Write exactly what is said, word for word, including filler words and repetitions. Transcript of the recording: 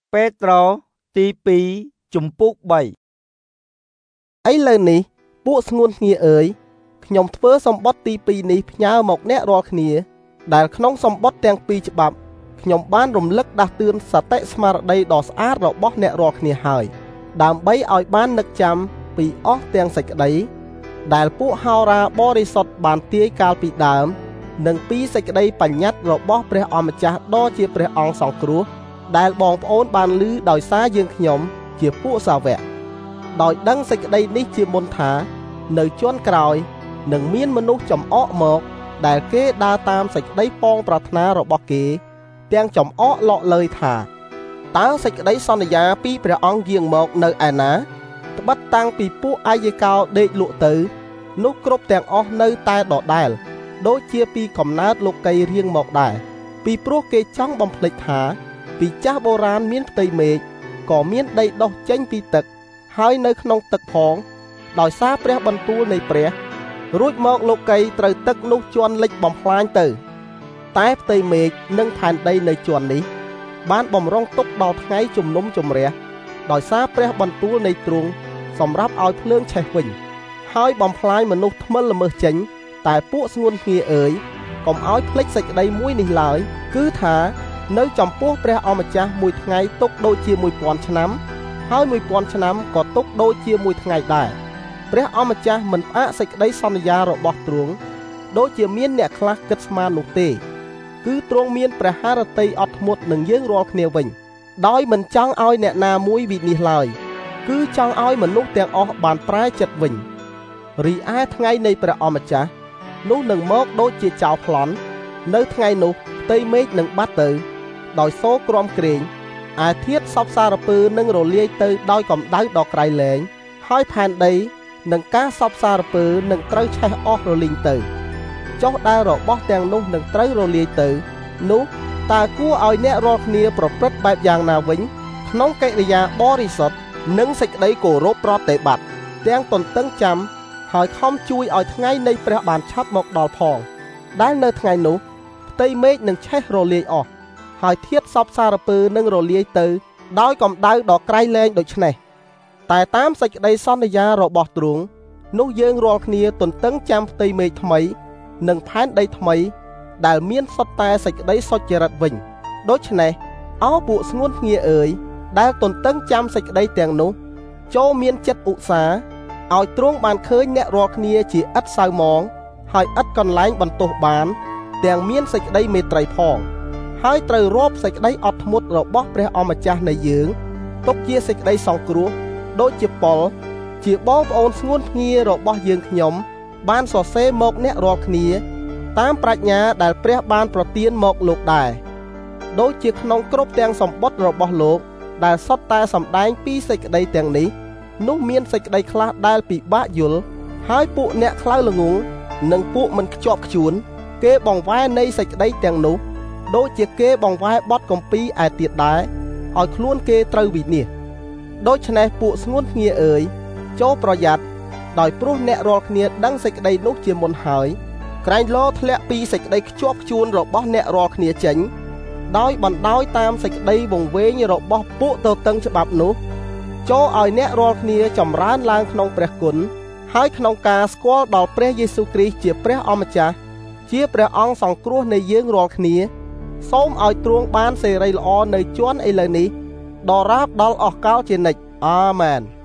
ពេត្រុសទីពីរជំពូកបីឥឡូវនេះពួកស្ងួនគ្នាអើយខ្ញុំធ្វើសម្បត្តិទីពីរនេះផ្ញើមកអ្នករាល់គ្នាដែលក្នុងសម្បត្តិទាំងពីរច្បាប់ខ្ញុំបានរំលឹកដាស់តឿនសតិស្មារតីដ៏ស្អាតរបស់អ្នករាល់គ្នាហើយដើម្បីឲ្យបាននឹកចាំពីអស់ទាំងសេចក្តីដែលពួកហោរាបរិសុទ្ធបានទាយកាលពីដើមនិងពីសេចក្តីបញ្ញត្តិរបស់ព្រះអម្ចាស់ដ៏ជាព្រះអង្គសង្គ្រោះដែលបងប្អូនបានឮដោយសារយើងខ្ញុំជាពួកសាវកដោយដឹងសេចក្តីនេះជាមុនថានៅជាន់ក្រោយនឹងមានមនុស្សចំអកមកដែលគេដើរតាមសេចក្តីប៉ងប្រាថ្នារបស់គេទាំងចំអកលក់លើយថាតើសេចក្តីសន្យាពីព្រះអង្គយាងមកនៅឯណាត្បិតតាំងពីពួកអាយកោដេកលក់ទៅនោះគ្រប់ទាំងអស់នៅតែដដែលដូចជាពីកំណើតលោកីរៀងមកដែរពីព្រោះគេចង់បំភ្លេចថាពីចាស់បុរាណមានផ្ទៃមេឃក៏មានដីដុះចេញពីទឹកហើយនៅក្នុងទឹកផងដោយសារព្រះបន្ទូលនៃព្រះរួចមកលោកីត្រូវទឹកនោះជន់លិចបំផ្លាញទៅតែផ្ទៃមេឃនិងផែនដីនៅជាន់នេះបានបំរុងទុកដល់ថ្ងៃជំនុំជម្រះដោយសារព្រះបន្ទូលនៃទ្រង់សម្រាប់ឲ្យភ្លើងឆេះវិញហើយបំផ្លាញមនុស្សថ្មិលល្មើសចេញតែពួកស្ងួនគ្នាអើយកុំឲ្យភ្លេចសេចក្តីមួយនេះឡើយគឺថានៅចំពោះព្រះអម្ចាស់មួយថ្ងៃទុកដូចជាមួយពាន់ឆ្នាំហើយមួយពាន់ឆ្នាំក៏ទុកដូចជាមួយថ្ងៃដែរព្រះអម្ចាស់មិនផ្អាកសេចក្តីសន្យារបស់ទ្រង់ដូចជាមានអ្នកខ្លះគិតស្មាននោះទេគឺទ្រង់មានព្រះハរតីអត់ធ្មត់នឹងយើងរាល់គ្នាវិញដោយមិនចង់ឲ្យអ្នកណាមួយវិនិច្ឆ័យឡើយគឺចង់ឲ្យមនុស្សទាំងអស់បានប្រែចិត្តវិញរីឯថ្ងៃនៃព្រះអម្ចាស់នោះនឹងមកដូចជាចោរប្លន់នៅថ្ងៃនោះផ្ទៃមេឃនឹងបាត់ទៅដោយសូរក្រំក្រែងអាធាតុសពសារពើនឹងរលាយទៅដោយកម្ដៅដ៏ក្រៃលែងហើយផែនដីនឹងការសពសារពើនឹងត្រូវឆេះអស់រលីងទៅចុះដែលរបស់ទាំងនោះនឹងត្រូវរលាយទៅនោះតើគួរឲ្យអ្នករាល់គ្នាប្រព្រឹត្តបែបយ៉ាងណាវិញក្នុងកិរិយាបរិសុទ្ធនិងសេចក្តីគោរពប្រតិបត្តិទាំងទន្ទឹងចាំហើយខំជួយឲ្យថ្ងៃនៃព្រះបានឆាប់មកដល់ផងដែលនៅថ្ងៃនោះផ្ទៃមេឃនឹងឆេះរលាយអស់ហើយធាតុសពសារពើនឹងរលាយទៅដោយកម្ដៅដ៏ក្រៃលែងដូច្នេះតែតាមសេចក្តីសន្យារបស់ទ្រង់នោះយើងរាល់គ្នាទន្ទឹងចាំផ្ទៃមេឃថ្មីនិងផែនដីថ្មីដែលមានសុទ្ធតែសេចក្តីសុចរិតវិញដូច្នេះអោពួកស្ងួនគ្នាអើយដែលទន្ទឹងចាំសេចក្តីទាំងនោះចូលមានចិត្តឧស្សាហ៍ឲ្យទ្រង់បានឃើញអ្នករាល់គ្នាជាឥតសៅមងហើយឥតកន្លែងបន្ទោសបានទាំងមានសេចក្តីមេត្រីផងហើយត្រូវរាប់សេចក្តីអត់ធ្មត់របស់ព្រះអម្ចាស់នៃយើងទុកជាសេចក្តីសង្គ្រោះដូចជាប៉ុលជាបងប្អូនស្ងួនគ្នារបស់យើងខ្ញុំបានសរសេរមកអ្នករាល់គ្នាតាមប្រាជ្ញាដែលព្រះបានប្រទានមកលោកដែរដូចជាក្នុងគ្រប់ទាំងសម្បត្តិរបស់លោកដែលសុទ្ធតែសម្ដែងពីសេចក្តីទាំងនេះនោះមានសេចក្តីខ្លះដែលពិបាកយល់ហើយពួកអ្នកខ្លៅល្ងងនិងពួកមិនខ្ជាប់ខ្ជួនគេបង្វែរនៃសេចក្តីទាំងនោះដូចជាគេបង្វែរបទគម្ពីរឯទៀតដែរឲ្យខ្លួនគេត្រូវវិនិច្ឆ័យដូច្នេះពួកស្ងួនគ្នាអើយចូលប្រយ័ត្នដោយព្រោះអ្នករាល់គ្នាដឹងសេចក្តីនោះជាមុនហើយក្រែងលោធ្លាក់ពីសេចក្តីខ្ជាប់ខ្ជួនរបស់អ្នករាល់គ្នាចេញដោយបណ្ដោយតាមសេចក្តីវង្វេងរបស់ពួកទទឹងច្បាប់នោះចូលឲ្យអ្នករាល់គ្នាចម្រើនឡើងក្នុងព្រះគុណហើយក្នុងការស្គាល់ដល់ព្រះយេស៊ូវគ្រីស្ទជាព្រះអម្ចាស់ជាព្រះអង្គសង្គ្រោះនៃយើងរាល់គ្នាសូមឲ្យទ្រង់បានសេរីល្អនៅជាន់ឥឡូវនេះដរាបដល់អស់កលជានិច្ចអាមែន